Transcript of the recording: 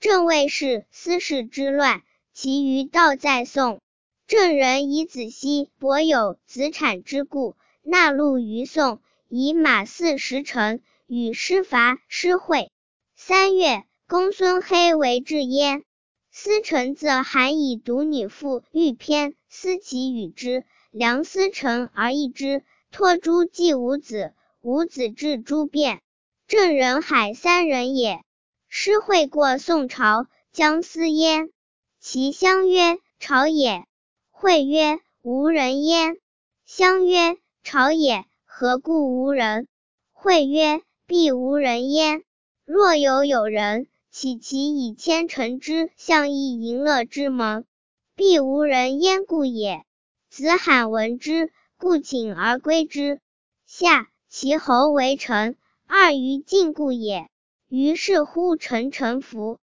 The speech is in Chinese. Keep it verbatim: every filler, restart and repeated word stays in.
正谓是私事之乱，其余道在宋。郑人以子息伯有子产之故，纳禄于宋，以马四十乘，与师伐师会。三月，公孙黑为至焉。司臣则韩以独女妇欲偏，思其与之，良思成而易之。托诸既无子，无子至诸变。郑人海三人也。师会过宋朝，将思焉。其相曰：朝也。会曰：无人焉。相曰：朝也，何故无人？会曰：必无人焉。若有有人，岂其以千乘之相议淫乐之盟？必无人焉故也。子罕闻之，故请而归之。夏，其侯为臣，二于禁故也。于是乎臣臣服。